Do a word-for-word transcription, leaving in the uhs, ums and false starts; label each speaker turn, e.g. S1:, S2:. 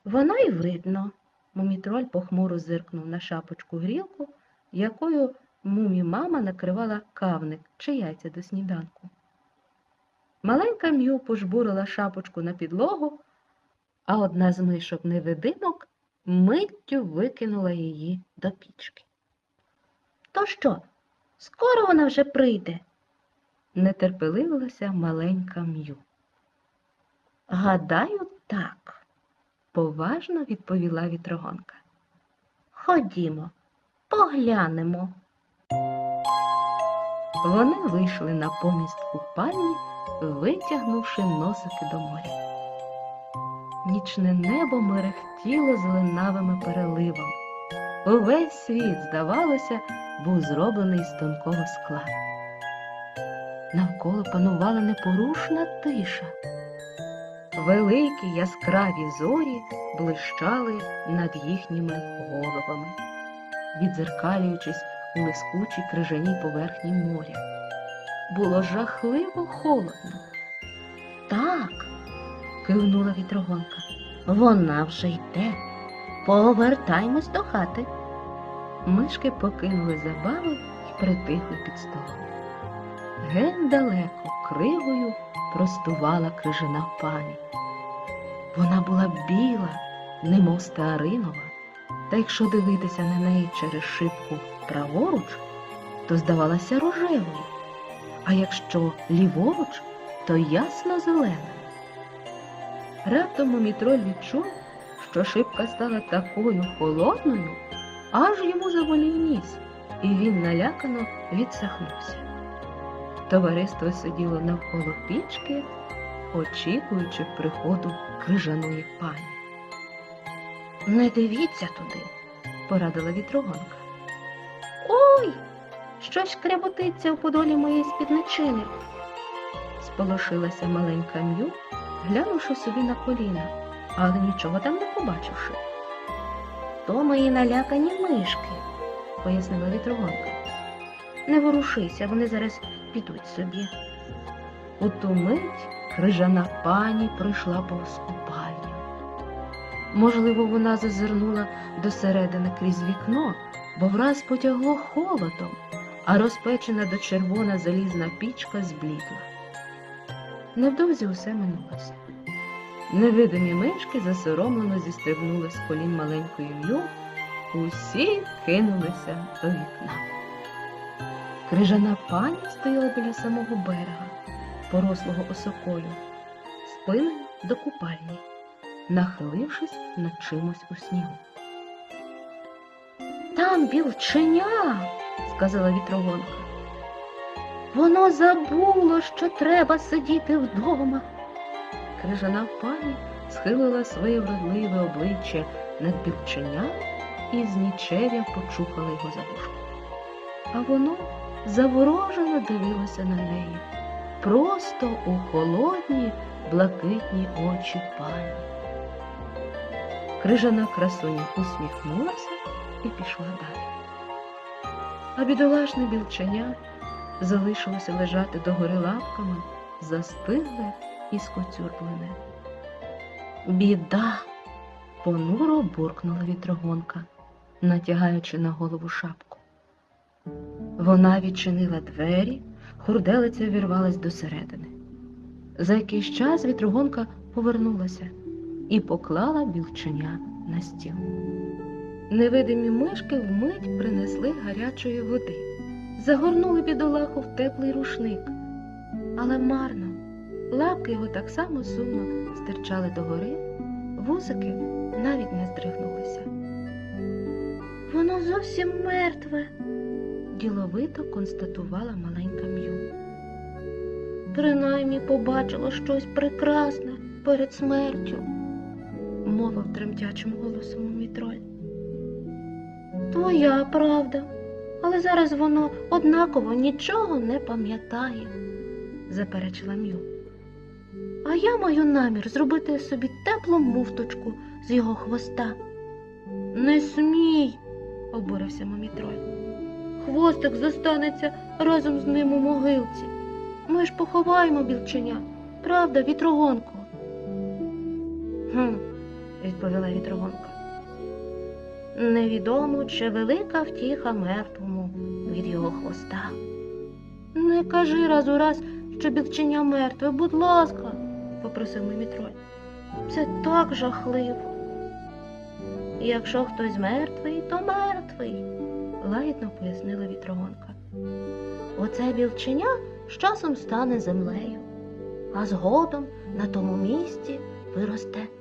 S1: Воно й видно. Мумітроль похмуро зиркнув на шапочку-грілку, якою мумі-мама накривала кавник чи яйця до сніданку. Маленька М'ю пожбурила шапочку на підлогу, а одна з мишок-невидимок миттю викинула її до пічки. «То що, скоро вона вже прийде?» – нетерпеливилася маленька М'ю. «Гадаю, так», – поважно відповіла вітрогонка. «Ходімо, поглянемо». Вони вийшли на поміст купальні, витягнувши носики до моря. Нічне небо мерехтіло зеленавими переливами. Увесь світ, здавалося, був зроблений з тонкого скла. Навколо панувала непорушна тиша. Великі яскраві зорі блищали над їхніми головами, віддзеркалюючись у лискучій крижаній поверхні моря. Було жахливо холодно. «Так», – кивнула вітрогонка, – «вона вже йде. Повертаймось до хати». Мишки покинули забави і притихли під столом. Геть далеко кригою простувала крижана пані. Вона була біла, немов стеаринова, та якщо дивитися на неї через шибку праворуч, то здавалася рожевою, а якщо ліворуч, то ясно-зелена. Раптом Мумітроль відчув, що шибка стала такою холодною, аж йому заболів ніс, і він налякано відсахнувся. Товариство сиділо навколо пічки, очікуючи приходу крижаної пані. «Не дивіться туди», – порадила вітрогонка. «Ой, щось кряботиться в подолі моєї спідничини», – сполошилася маленька М'ю, глянувши собі на коліна, але нічого там не побачивши. «То мої налякані мишки», – пояснила вітрогонка. «Не ворушися, вони зараз підуть собі». У ту мить крижана пані пройшла повз купальню. Можливо, вона зазирнула досередини крізь вікно, бо враз потягло холодом, а розпечена до червона залізна пічка зблідла. Невдовзі усе минулося. Невидимі мишки засоромлено зістрибнули з колін маленької М'ю, усі кинулися до вікна. Крижана пані стояла біля самого берега, порослого осокою, спиною до купальні, нахилившись над чимось у снігу. «Там білченя!» – сказала вітрогонка. «Воно забуло, що треба сидіти вдома». Крижана пані схилила своє вродливе обличчя над білченям і з нічев'я почухала його за вушко. А воно заворожено дивилося на неї, просто у холодні, блакитні очі пані. Крижана красуня усміхнулася і пішла далі. А бідолашне білченя залишилося лежати догори лапками, застигле і скоцюрблене. «Біда!» – понуро буркнула вітрогонка, натягаючи на голову шапку. Вона відчинила двері, хурделиця вірвалась досередини. За якийсь час вітрогонка повернулася і поклала білченя на стіл. Невидимі мишки вмить принесли гарячої води, загорнули бідолаху в теплий рушник. Але марно, лапки його так само сумно стирчали догори, вусики навіть не здригнулися. «Воно зовсім мертве», – діловито констатувала маленька М'ю. «Принаймні побачило щось прекрасне перед смертю», – мовив тремтячим голосом Мумітроль. «Твоя правда, але зараз воно однаково нічого не пам'ятає», – заперечила М'ю. «А я маю намір зробити собі теплу муфточку з його хвоста». «Не смій», – обурився Мумітроль. «Хвостик зостанеться разом з ним у могилці. Ми ж поховаємо білченя, правда, вітрогонко?» «Хм, відповіла вітровонка. Невідомо, чи велика втіха мертвому від його хвоста. Не кажи раз у раз, що білченя мертве, будь ласка, попросив Мумітроль. Це так жахливо. Якщо хтось мертвий, то мертвий, лагідно пояснила вітровонка. Оце білченя з часом стане землею, а згодом на тому місці виросте